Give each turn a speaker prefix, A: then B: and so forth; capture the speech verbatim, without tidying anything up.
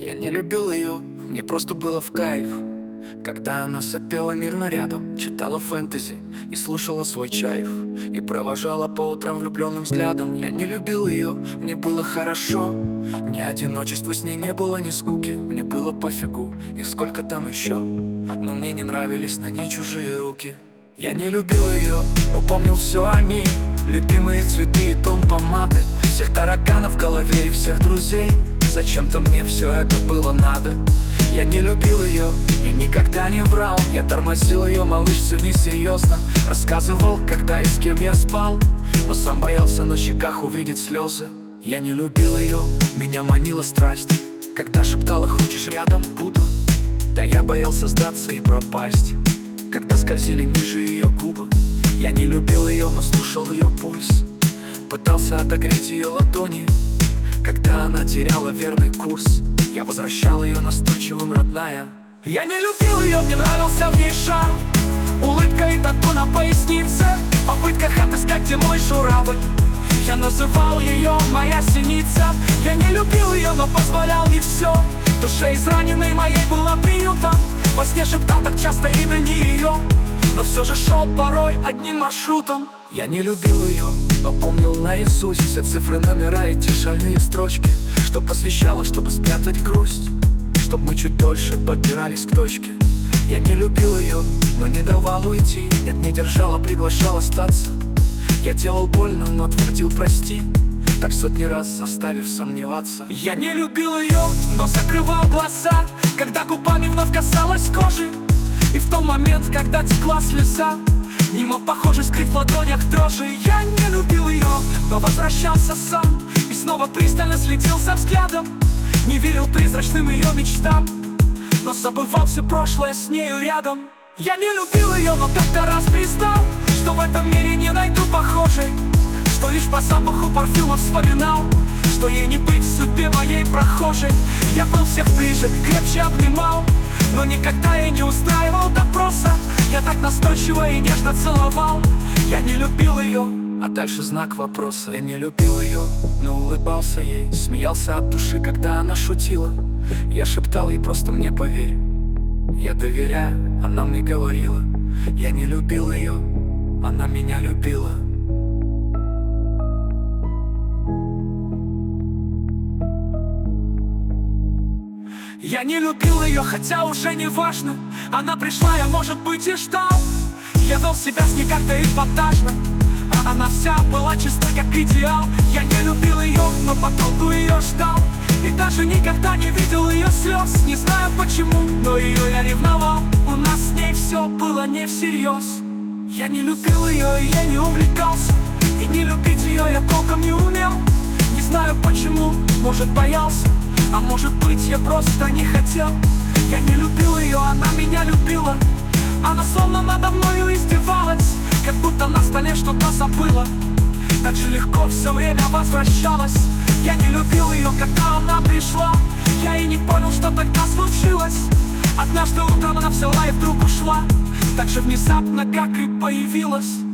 A: Я не любил ее, мне просто было в кайф, когда она сопела мирно рядом, читала фэнтези и слушала свой чайф, и провожала по утрам влюбленным взглядом. Я не любил ее, мне было хорошо, ни одиночества с ней не было, ни скуки. Мне было пофигу, и сколько там еще, но мне не нравились на ней чужие руки. Я не любил ее, но помнил все о ней, любимые цветы и тон помады, всех тараканов в голове и всех друзей. Зачем-то мне все это было надо. Я не любил ее и никогда не врал. Я тормозил ее, малыш, цени серьезно. Рассказывал, когда и с кем я спал, но сам боялся на щеках увидеть слезы. Я не любил ее, меня манила страсть, когда шептала: хочешь рядом, буду. Да я боялся сдаться и пропасть, когда скользили ниже ее губы. Я не любил ее, но слушал ее пульс, пытался отогреть ее ладони, когда она теряла верный курс. Я возвращал ее настойчивым, родная. Я не любил ее, мне нравился в ней шарм, улыбка и тату на пояснице, в попытках отыскать, где мой журавль. Я называл ее моя синица. Я не любил ее, но позволял ей все. Душа израненной моей была приютом. Во сне шептал так часто имя не ее, но все же шел порой одним маршрутом. Я не любил ее, но помнил наизусть все цифры, номера и те шальные строчки, что посвящала, чтобы спрятать грусть, чтоб мы чуть дольше подбирались к точке. Я не любил ее, но не давал уйти. Нет, не держал, а приглашал остаться. Я делал больно, но твердил прости, так сотни раз заставив сомневаться. Я не любил ее, но закрывал глаза, когда губами вновь касалась кожи, и в тот момент, когда текла слеза, не мог, похоже, скрыть в ладонях дрожи. Я не любил ее, но возвращался сам, и снова пристально следил за взглядом. Не верил призрачным ее мечтам, но забывал все прошлое с нею рядом. Я не любил ее, но как-то раз признал, что в этом мире не найду похожей, что лишь по запаху парфюма вспоминал, что ей не быть в судьбе моей прохожей. Я был всех ближе, крепче обнимал, но никогда я не устраивал допроса. Я так настойчиво и нежно целовал. Я не любил ее, а дальше знак вопроса. Я не любил ее, но улыбался ей, смеялся от души, когда она шутила. Я шептал ей: просто мне поверь. Я доверяю, она мне говорила. Я не любил ее, она меня любила. Я не любил ее, хотя уже не важно. Она пришла, я, может быть, и ждал. Я вел себя с ней как-то эпатажно, а она вся была чиста, как идеал. Я не любил ее, но по толку ее ждал, и даже никогда не видел ее слез. Не знаю почему, но ее я ревновал. У нас с ней все было не всерьез. Я не любил ее, и я не увлекался, и не любить ее я толком не умел. Не знаю почему, может, боялся, а может быть, я просто не хотел. Я не любил ее, она меня любила. Она словно надо мною издевалась, как будто на столе что-то забыла. Так же легко все время возвращалась. Я не любил ее, когда она пришла. Я и не понял, что тогда случилось. Однажды утром она взяла и вдруг ушла, так же внезапно, как и появилась.